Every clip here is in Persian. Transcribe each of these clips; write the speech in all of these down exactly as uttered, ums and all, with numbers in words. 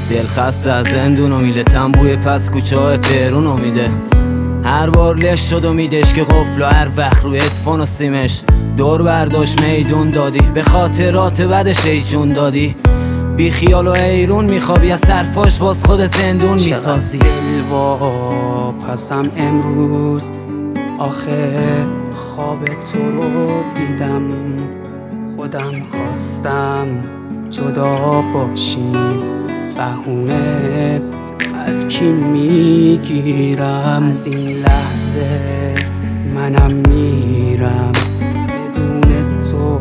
دل خسته از زندون میله تنبوی پس کوچه های تهرون میده. هر بار لش شد و میدش که قفل و هر وقت روی ادفون و سیمش دور برداشت میدون دادی، به خاطرات بدش ای جون دادی. بی خیال و ایرون میخوابی از سرفاش واس خود زندون میسازی. دل وا پسم امروز آخه خواب تو رو دیدم، خودم خواستم جدا باشیم، بهونه از کی میگیرم؟ از این لحظه منم میرم، بدون تو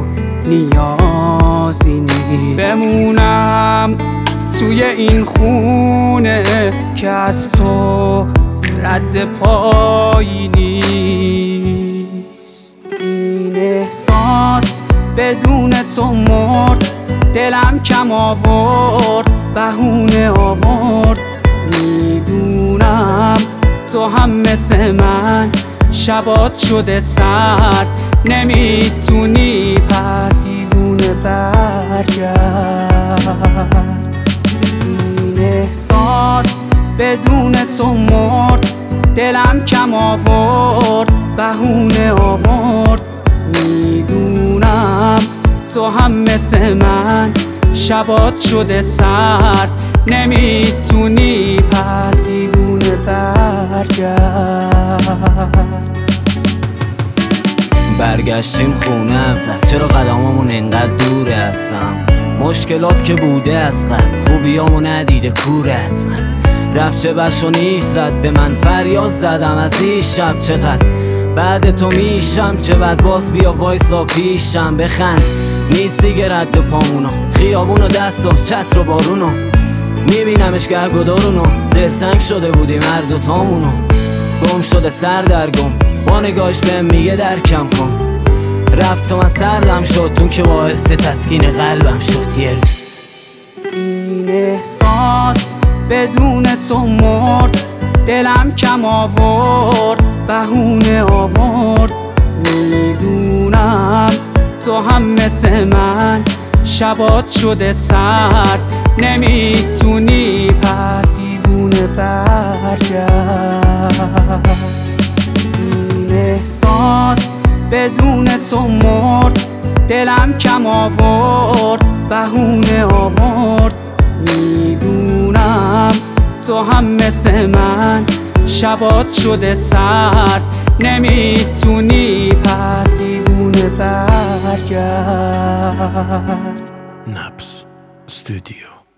نیازی نیست بمونم توی این خونه که از تو رد پایی نیست. این احساس بدون تو مرد، دلم کم آورد، بهونه آورد. میدونم تو هم مثل من شبات شده سرد، نمیتونی پس دیوونه برگرد. این احساس بدون تو مرد، دلم کم آورد، بهونه آورد. میدونم تو هم مثل من شبات شده سرد، نمیتونی پس دیوونه برگرد. برگشتیم خونه اول، چرا قداممون اینقدر دوره هستم؟ مشکلات که بوده از قبل، خوبیامو ندیده کوره حتما. رفت چه بش و نیش زد به من، فریاد زدم از این شب چقدر بعد تو میشم، چه بد باز بیا وایسا پیشم بخند. نیست دیگه رد و پامونو، خیابون و دست و چتر و بارونو، میبینمش گرگدارونو. دلتنگ شده بودیم هر دوتامونو، گم شده سر در گم، با نگاش بهم میگه درکم کن. رفت و من سردم شد اون که باعث تسکین قلبم شد یه روز. این احساس بدون تو مرد، دلم کم آورد، بهونه آورد. میدونم تو هم مثل من شبات شده سرد، نمیتونی پس دیوونه برگرد. این احساس بدون تو مرد، دلم کم آورد، بهونه آورد. میدونم تو هم مثل من شبات شده سرد، نمیتونی پس دیوونه برگرد. نبض استودیو.